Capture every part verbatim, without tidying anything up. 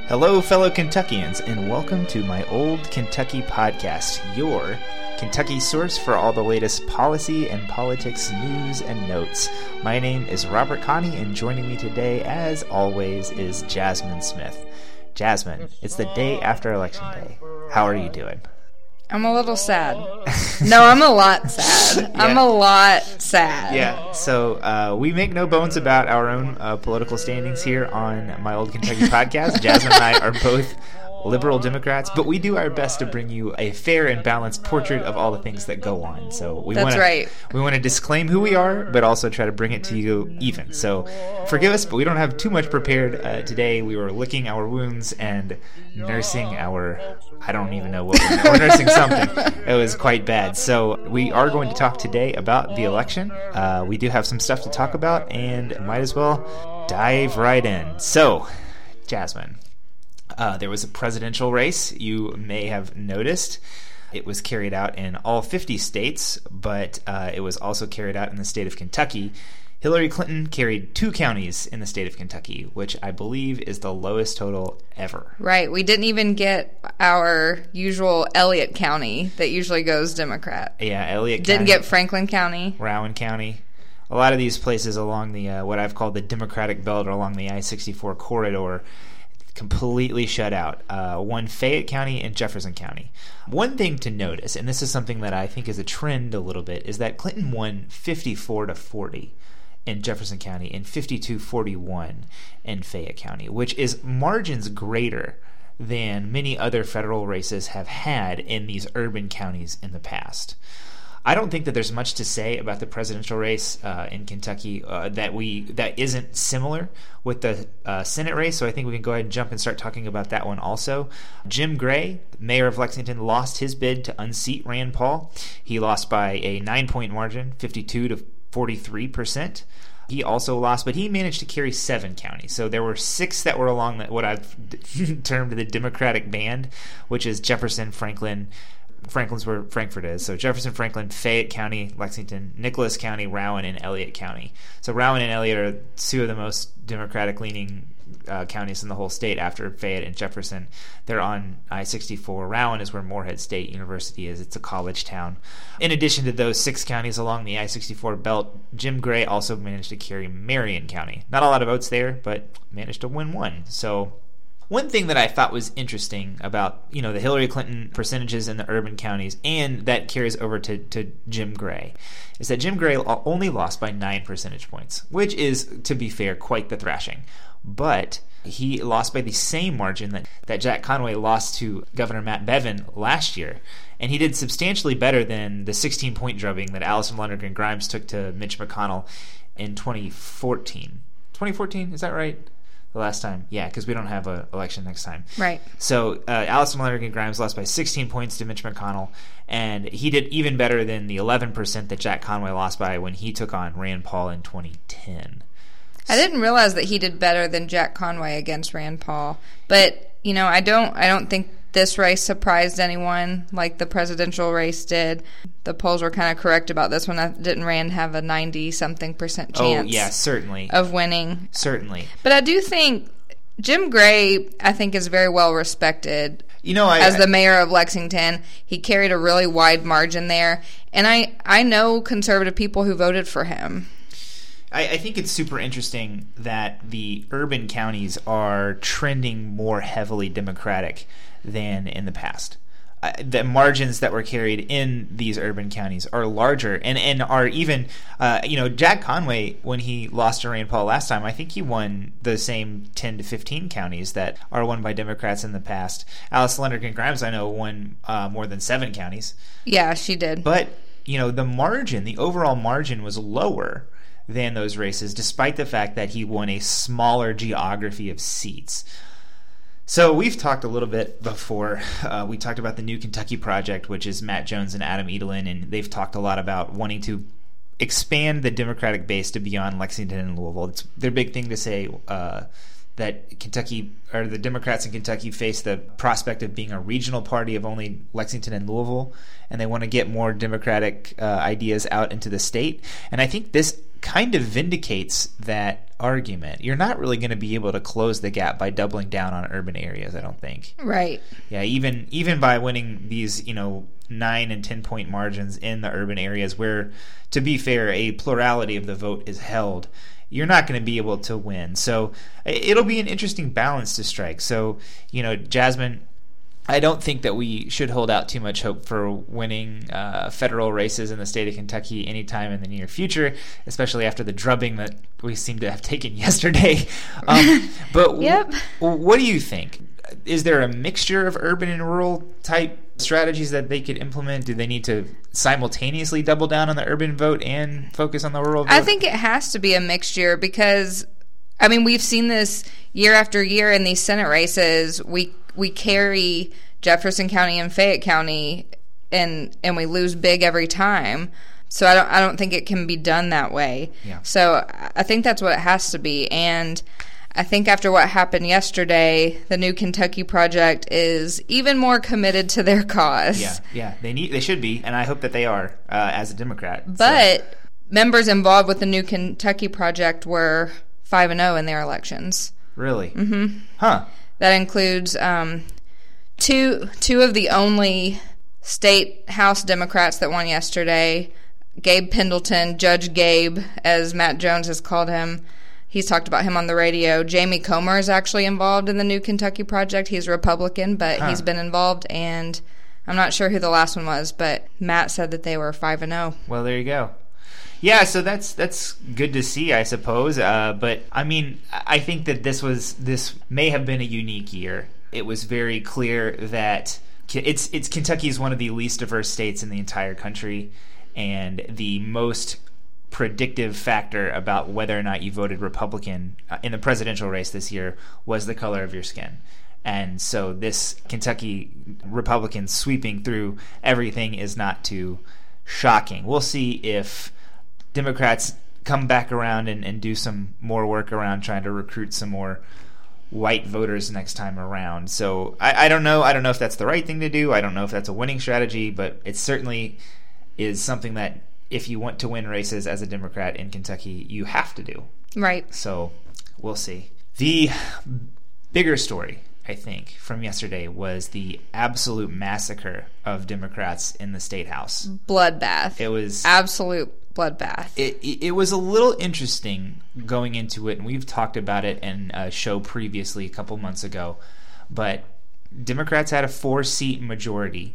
Hello, fellow Kentuckians, and welcome to my Old Kentucky Podcast, your Kentucky source for all the latest policy and politics news and notes. My name is Robert Connie, and joining me today, as always, is Jasmine Smith. Jasmine, it's the day after Election Day. How are you doing? I'm a little sad. No, I'm a lot sad. yeah. I'm a lot sad. Yeah, so uh, we make no bones about our own uh, political standings here on my Old Kentucky Podcast. Jasmine and I are both liberal Democrats, but we do our best to bring you a fair and balanced portrait of all the things that go on. So we That's wanna, right. We want to disclaim who we are, but also try to bring it to you even. So forgive us, but we don't have too much prepared uh, today. We were licking our wounds and nursing our, I don't even know what we're, we're nursing something. It was quite bad. So we are going to talk today about the election. Uh, we do have some stuff to talk about, and might as well dive right in. So, Jasmine. Uh, there was a presidential race, you may have noticed. It was carried out in all fifty states, but uh, it was also carried out in the state of Kentucky. Hillary Clinton carried two counties in the state of Kentucky, which I believe is the lowest total ever. Right. We didn't even get our usual Elliott County that usually goes Democrat. Yeah, Elliott Didn't County. get Franklin County. Rowan County. A lot of these places along the, uh, what I've called the Democratic Belt or along the I sixty-four corridor, completely shut out. Uh, one Fayette County and Jefferson County. One thing to notice, and this is something that I think is a trend a little bit, is that Clinton won fifty-four to forty in Jefferson County and fifty-two forty-one in Fayette County, which is margins greater than many other federal races have had in these urban counties in the past. I don't think that there's much to say about the presidential race uh, in Kentucky uh, that we that isn't similar with the uh, Senate race, so I think we can go ahead and jump and start talking about that one also. Jim Gray, mayor of Lexington, lost his bid to unseat Rand Paul. He lost by a nine-point margin, fifty-two to forty-three percent. He also lost, but he managed to carry seven counties. So there were six that were along the, what I've termed the Democratic band, which is Jefferson, Franklin, Franklin's where Frankfort is. So Jefferson, Franklin, Fayette County, Lexington, Nicholas County, Rowan, and Elliott County. So Rowan and Elliott are two of the most Democratic-leaning uh, counties in the whole state after Fayette and Jefferson. They're on I sixty-four. Rowan is where Morehead State University is. It's a college town. In addition to those six counties along the I sixty-four belt, Jim Gray also managed to carry Marion County. Not a lot of votes there, but managed to win one. So one thing that I thought was interesting about, you know, the Hillary Clinton percentages in the urban counties, and that carries over to, to Jim Gray, is that Jim Gray only lost by nine percentage points, which is, to be fair, quite the thrashing. But he lost by the same margin that, that Jack Conway lost to Governor Matt Bevin last year, and he did substantially better than the sixteen-point drubbing that Allison Lonergan Grimes took to Mitch McConnell in twenty fourteen. twenty fourteen, is that right? The last time, yeah, because we don't have an election next time. Right. So uh, Allison Lonergan Grimes lost by sixteen points to Mitch McConnell, and he did even better than the eleven percent that Jack Conway lost by when he took on Rand Paul in twenty ten. I didn't realize that he did better than Jack Conway against Rand Paul, but you know, I don't, I don't think this race surprised anyone like the presidential race did. The polls were kind of correct about this one. Didn't Rand have a ninety-something percent chance? Oh, yeah, certainly. Of winning. Certainly. But I do think Jim Gray, I think, is very well respected. You know, I, as the mayor of Lexington. He carried a really wide margin there. And I, I know conservative people who voted for him. I, I think it's super interesting that the urban counties are trending more heavily Democratic than in the past. Uh, the margins that were carried in these urban counties are larger and, and are even, uh, you know, Jack Conway, when he lost to Rand Paul last time, I think he won the same ten to fifteen counties that are won by Democrats in the past. Alice Lonergan Grimes, I know, won uh, more than seven counties. Yeah, she did. But, you know, the margin, the overall margin was lower than those races, despite the fact that he won a smaller geography of seats. So we've talked a little bit before. Uh, we talked about the New Kentucky Project, which is Matt Jones and Adam Edelin, and they've talked a lot about wanting to expand the Democratic base to beyond Lexington and Louisville. It's their big thing to say uh, that Kentucky, or the Democrats in Kentucky, face the prospect of being a regional party of only Lexington and Louisville, and they want to get more Democratic uh, ideas out into the state. And I think this kind of vindicates that argument, you're not really going to be able to close the gap by doubling down on urban areas, I don't think. Right. Yeah, even even by winning these, you know, nine and ten point margins in the urban areas where, to be fair, a plurality of the vote is held, you're not going to be able to win. So it'll be an interesting balance to strike. So, you know, Jasmine, I don't think that we should hold out too much hope for winning uh, federal races in the state of Kentucky anytime in the near future, especially after the drubbing that we seem to have taken yesterday. Um, but yep. w- what do you think? Is there a mixture of urban and rural type strategies that they could implement? Do they need to simultaneously double down on the urban vote and focus on the rural vote? I think it has to be a mixture because, I mean, we've seen this year after year in these Senate races. We we carry Jefferson County and Fayette County, and and we lose big every time. So I don't I don't think it can be done that way. Yeah. So I think that's what it has to be. And I think after what happened yesterday, the New Kentucky Project is even more committed to their cause. Yeah, yeah, they need, they should be, and I hope that they are uh, as a Democrat. But so. members involved with the New Kentucky Project were five and zero in their elections. Really? Mm-hmm. Huh. That includes um, two two of the only state House Democrats that won yesterday. Gabe Pendleton, Judge Gabe, as Matt Jones has called him. He's talked about him on the radio. Jamie Comer is actually involved in the New Kentucky Project. He's a Republican, but huh. he's been involved, and I'm not sure who the last one was, but Matt said that they were five and oh. Well, there you go. Yeah, so that's that's good to see, I suppose. Uh, but, I mean, I think that this was this may have been a unique year. It was very clear that it's it's Kentucky is one of the least diverse states in the entire country, and the most predictive factor about whether or not you voted Republican uh, in the presidential race this year was the color of your skin. And so this Kentucky Republican sweeping through everything is not too shocking. We'll see if Democrats come back around and, and do some more work around trying to recruit some more white voters next time around. So I, I don't know. I don't know if that's the right thing to do. I don't know if that's a winning strategy, but it certainly is something that if you want to win races as a Democrat in Kentucky, you have to do. Right. So we'll see. The bigger story, I think, from yesterday was the absolute massacre of Democrats in the State House. Bloodbath. It was absolute bloodbath. It, it, it was a little interesting going into it, and we've talked about it in a show previously a couple months ago, but Democrats had a four-seat majority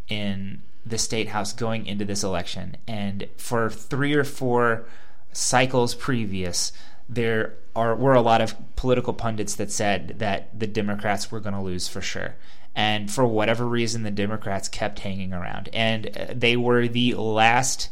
in the State House going into this election, and for three or four cycles previous, there are were a lot of political pundits that said that the Democrats were going to lose for sure. And for whatever reason, the Democrats kept hanging around, and they were the last.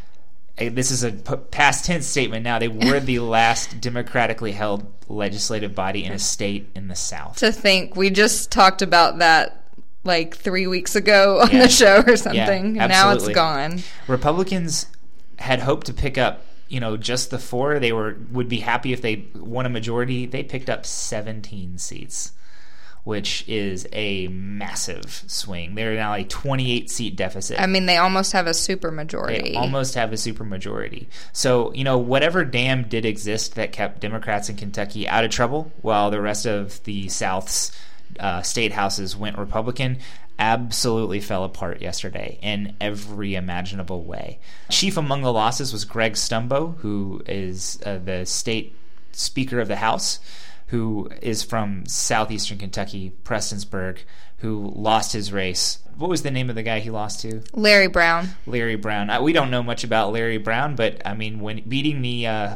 This is a past tense statement now. They were the last democratically held legislative body in a state in the South. To think, we just talked about that like three weeks ago on yeah. the show or something. Yeah, now it's gone. Republicans had hoped to pick up, you know, just the four. They were would be happy if they won a majority. They picked up seventeen seats, which is a massive swing. They're now a twenty-eight seat deficit. I mean, they almost have a supermajority. They almost have a supermajority. So, you know, whatever dam did exist that kept Democrats in Kentucky out of trouble while the rest of the South's uh, state houses went Republican absolutely fell apart yesterday in every imaginable way. Chief among the losses was Greg Stumbo, who is uh, the state Speaker of the House, who is from southeastern Kentucky, Prestonsburg, who lost his race. What was the name of the guy he lost to? Larry Brown. Larry Brown. Uh, we don't know much about Larry Brown, but, I mean, when beating the uh,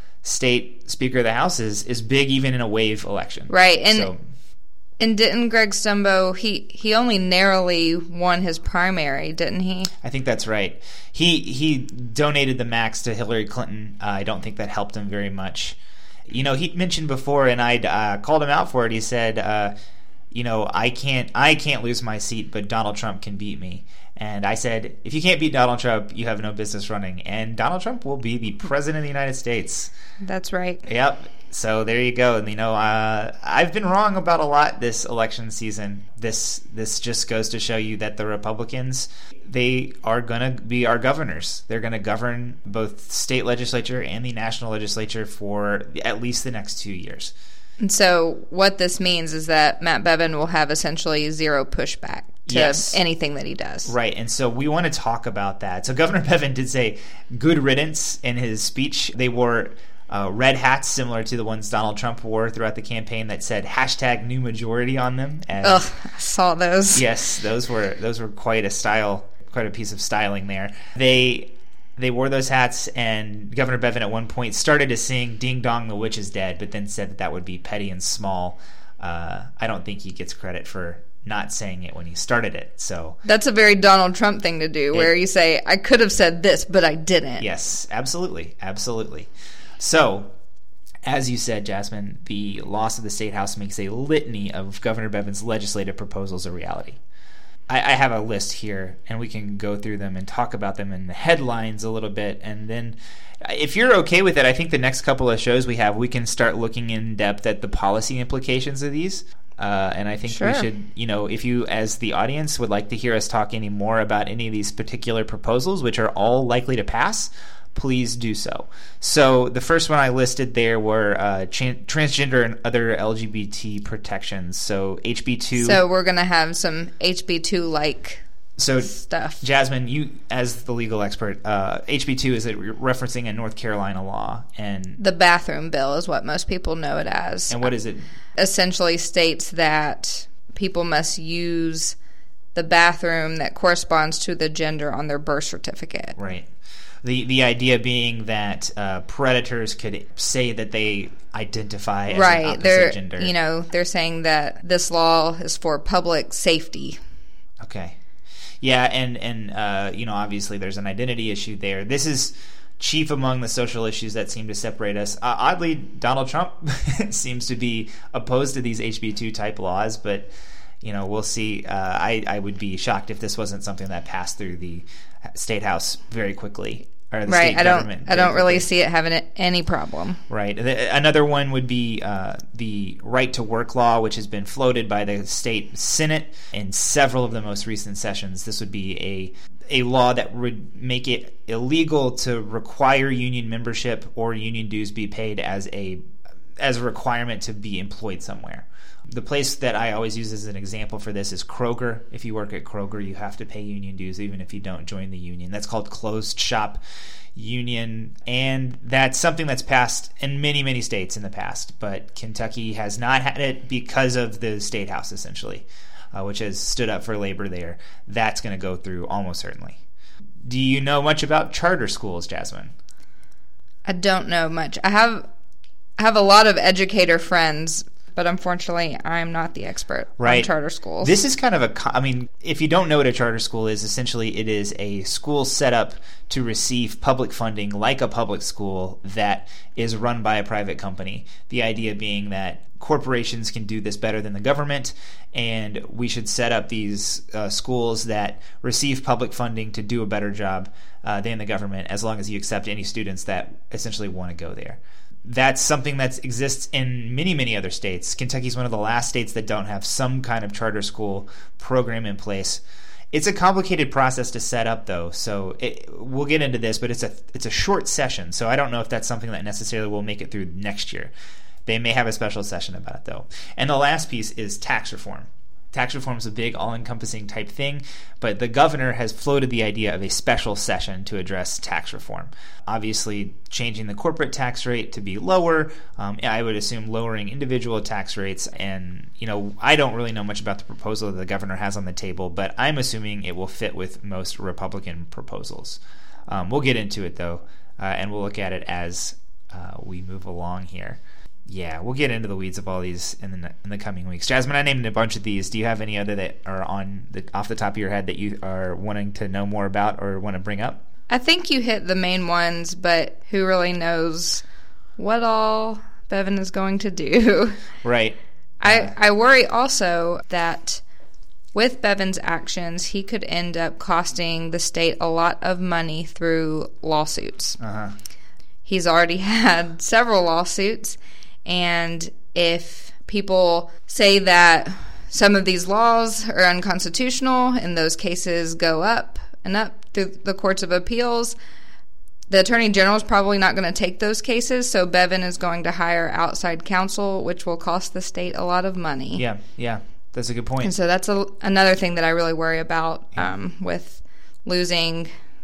state Speaker of the House is, is big even in a wave election. Right, and so, and didn't Greg Stumbo, he, he only narrowly won his primary, didn't he? I think that's right. He, he donated the max to Hillary Clinton. Uh, I don't think that helped him very much. You know, he mentioned before, and I uh, called him out for it. He said, uh, you know, I can't I can't lose my seat, but Donald Trump can beat me. And I said, if you can't beat Donald Trump, you have no business running. And Donald Trump will be the president of the United States. That's right. Yep. So there you go. And, you know, uh, I've been wrong about a lot this election season. This this just goes to show you that the Republicans, they are going to be our governors. They're going to govern both state legislature and the national legislature for at least the next two years. And so what this means is that Matt Bevin will have essentially zero pushback to yes. anything that he does. Right, and so we want to talk about that. So Governor Bevin did say good riddance in his speech. They wore uh, red hats similar to the ones Donald Trump wore throughout the campaign that said hashtag new majority on them. And Ugh, I saw those. Yes, those were those were quite a style, quite a piece of styling there. They... They wore those hats, and Governor Bevin at one point started to sing Ding Dong, the Witch is Dead, but then said that that would be petty and small. Uh, I don't think he gets credit for not saying it when he started it. So that's a very Donald Trump thing to do, where it, you say, I could have said this, but I didn't. Yes, absolutely, absolutely. So, as you said, Jasmine, the loss of the State House makes a litany of Governor Bevin's legislative proposals a reality. I have a list here, and we can go through them and talk about them in the headlines a little bit. And then if you're okay with it, I think the next couple of shows we have, we can start looking in depth at the policy implications of these. Uh, and I think sure. we should, you know, if you as the audience would like to hear us talk any more about any of these particular proposals, which are all likely to pass, please do so. So the first one I listed there were uh, tra- transgender and other L G B T protections. So H B two. So we're going to have some H B two like so stuff. Jasmine, you as the legal expert, uh, H B two is it referencing a North Carolina law, and the bathroom bill is what most people know it as. And what is it? Essentially states that people must use the bathroom that corresponds to the gender on their birth certificate. Right. The the idea being that uh, predators could say that they identify as right. an opposite they're, gender. You know, they're saying that this law is for public safety. Okay. Yeah, and, and uh, you know, obviously there's an identity issue there. This is chief among the social issues that seem to separate us. Uh, oddly, Donald Trump seems to be opposed to these H B two type laws, but, you know, we'll see. Uh, I, I would be shocked if this wasn't something that passed through the State House very quickly. Or the right, state I don't. government I don't quickly. really see it having any problem. Right. Another one would be uh, the right to work law, which has been floated by the state Senate in several of the most recent sessions. This would be a a law that would make it illegal to require union membership or union dues be paid as a as a requirement to be employed somewhere. The place that I always use as an example for this is Kroger. If you work at Kroger, you have to pay union dues even if you don't join the union. That's called closed shop union, and that's something that's passed in many, many states in the past, but Kentucky has not had it because of the State House, essentially, uh, which has stood up for labor there. That's going to go through almost certainly. Do you know much about charter schools, Jasmine? I don't know much. I have I have a lot of educator friends, but unfortunately, I'm not the expert right. on charter schools. This is kind of a, I mean, if you don't know what a charter school is, essentially it is a school set up to receive public funding like a public school that is run by a private company. The idea being that corporations can do this better than the government, and we should set up these uh, schools that receive public funding to do a better job uh, than the government, as long as you accept any students that essentially want to go there. That's something that exists in many, many other states. Kentucky's one of the last states that don't have some kind of charter school program in place. It's a complicated process to set up, though, so it, we'll get into this, but it's a it's a short session, so I don't know if that's something that necessarily will make it through next year. They may have a special session about it, though. And the last piece is tax reform. Tax reform is a big, all-encompassing type thing, but the governor has floated the idea of a special session to address tax reform. Obviously, changing the corporate tax rate to be lower, um, I would assume lowering individual tax rates, and, you know, I don't really know much about the proposal that the governor has on the table, but I'm assuming it will fit with most Republican proposals. Um, we'll get into it, though, uh, and we'll look at it as uh, we move along here. Yeah, we'll get into the weeds of all these in the in the coming weeks. Jasmine, I named a bunch of these. Do you have any other that are on the off the top of your head that you are wanting to know more about or want to bring up? I think you hit the main ones, but who really knows what all Bevin is going to do? Right. I, I worry also that with Bevin's actions, he could end up costing the state a lot of money through lawsuits. Uh-huh. He's already had several lawsuits, and if people say that some of these laws are unconstitutional and those cases go up and up through the courts of appeals, the Attorney General is probably not going to take those cases, so Bevin is going to hire outside counsel, which will cost the state a lot of money. Yeah, yeah, that's a good point. And so that's a, another thing that I really worry about um, with losing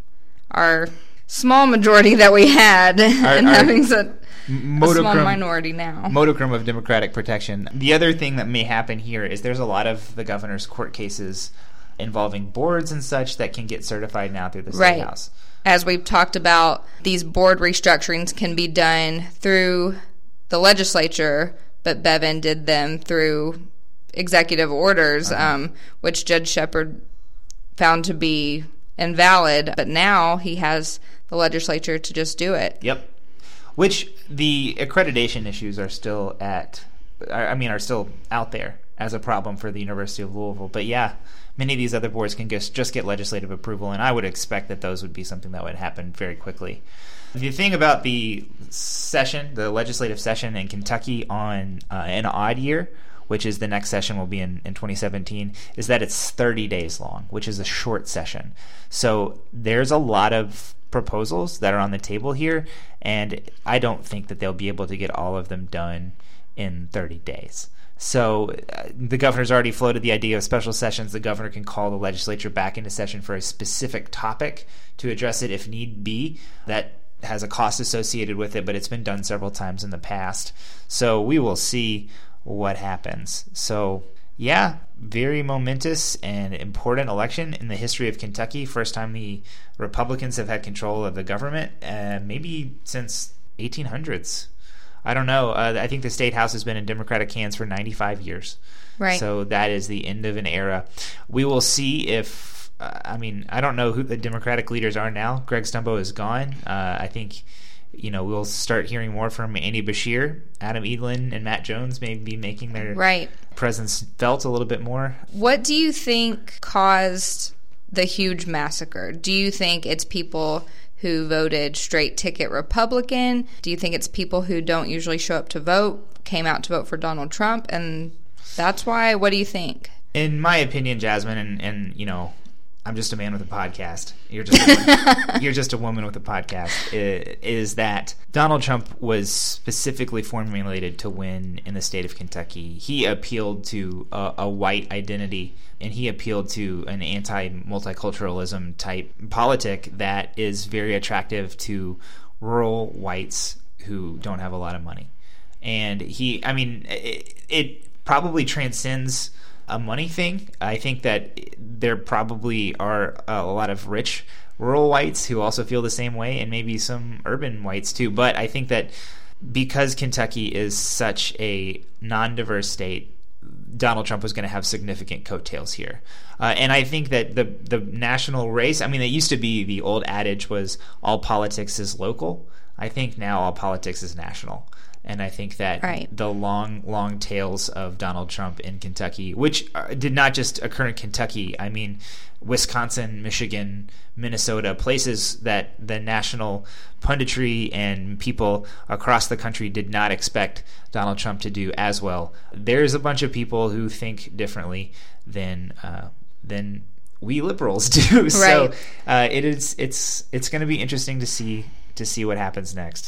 our small majority that we had our, and our having such a small minority now. Modicum of Democratic protection. The other thing that may happen here is there's a lot of the governor's court cases involving boards and such that can get certified now through the State right. House. As we've talked about, these board restructurings can be done through the legislature, but Bevin did them through executive orders, uh-huh. um, which Judge Shepard found to be invalid. But now he has the legislature to just do it. Yep. Which the accreditation issues are still at, I mean, are still out there as a problem for the University of Louisville. But yeah, many of these other boards can just, just get legislative approval, and I would expect that those would be something that would happen very quickly. The thing about the session, the legislative session in Kentucky on uh, an odd year, which is the next session will be in, in twenty seventeen, is that it's thirty days long, which is a short session. So there's a lot of proposals that are on the table here, and I don't think that they'll be able to get all of them done in thirty days. So uh, the governor's already floated the idea of special sessions. The governor can call the legislature back into session for a specific topic to address it if need be. That has a cost associated with it, but it's been done several times in the past. So we will see what happens. So yeah, very momentous and important election in the history of Kentucky. First time the Republicans have had control of the government, uh, maybe since eighteen hundreds. I don't know. Uh, I think the state house has been in Democratic hands for ninety-five years. Right. So that is the end of an era. We will see if, uh, I mean, I don't know who the Democratic leaders are now. Greg Stumbo is gone. Uh, I think, you know, we'll start hearing more from Andy Beshear. Adam Eaglin and Matt Jones may be making their right. presence felt a little bit more. What do you think caused the huge massacre? Do you think it's people who voted straight ticket Republican? Do you think it's people who don't usually show up to vote, came out to vote for Donald Trump, and that's why? What do you think? In my opinion, Jasmine, and, and you know, I'm just a man with a podcast. You're just a woman, you're just a woman with a podcast. Is that Donald Trump was specifically formulated to win in the state of Kentucky. He appealed to a, a white identity, and he appealed to an anti-multiculturalism type politic that is very attractive to rural whites who don't have a lot of money. And he, I mean, it, it probably transcends a money thing. I think that there probably are a lot of rich rural whites who also feel the same way, and maybe some urban whites too. But I think that because Kentucky is such a non-diverse state, Donald Trump was going to have significant coattails here. Uh, and I think that the the national race, I mean, it used to be the old adage was all politics is local. I think now all politics is national. And I think that right. the long, long tails of Donald Trump in Kentucky, which did not just occur in Kentucky, I mean, Wisconsin, Michigan, Minnesota, places that the national punditry and people across the country did not expect Donald Trump to do as well. There's a bunch of people who think differently than uh, than we liberals do. Right. So uh, it is it's it's going to be interesting to see to see what happens next.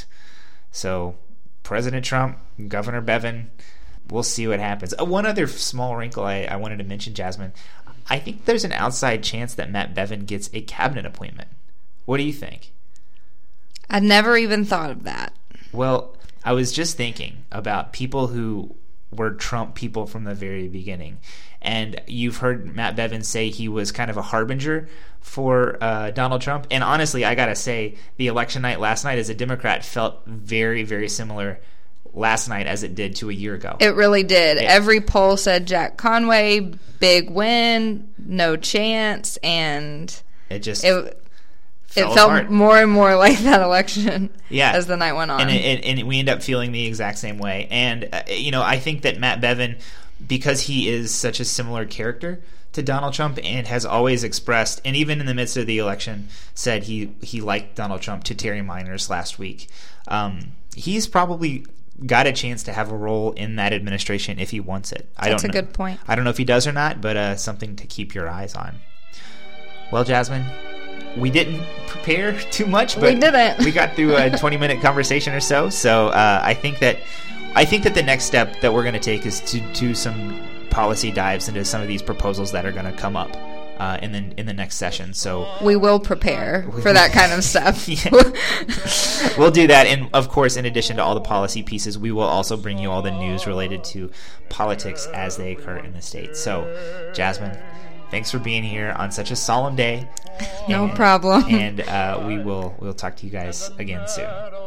So President Trump, Governor Bevin, we'll see what happens. Uh, one other small wrinkle I, I wanted to mention, Jasmine. I think there's an outside chance that Matt Bevin gets a cabinet appointment. What do you think? I'd never even thought of that. Well, I was just thinking about people who were Trump people from the very beginning. And you've heard Matt Bevin say he was kind of a harbinger for uh, Donald Trump. And honestly, I got to say, the election night last night as a Democrat felt very, very similar last night as it did to a year ago. It really did. It, Every poll said Jack Conway, big win, no chance, and it just it fell it felt apart. more and more like that election Yeah. as the night went on. And, it, and we end up feeling the exact same way. And, uh, you know, I think that Matt Bevin, because he is such a similar character to Donald Trump and has always expressed, and even in the midst of the election, said he, he liked Donald Trump to Terry Miners last week. Um, he's probably got a chance to have a role in that administration if he wants it. I That's don't a know. good point. I don't know if he does or not, but uh, something to keep your eyes on. Well, Jasmine, we didn't prepare too much, but We didn't. we got through a twenty-minute conversation or so. So uh, I think that I think that the next step that we're going to take is to do some policy dives into some of these proposals that are going to come up uh, in the in the next session. So We will prepare for that kind of stuff. Yeah. We'll do that, and of course, in addition to all the policy pieces, we will also bring you all the news related to politics as they occur in the state. So, Jasmine, thanks for being here on such a solemn day. No And- problem. And uh, we will we'll talk to you guys again soon.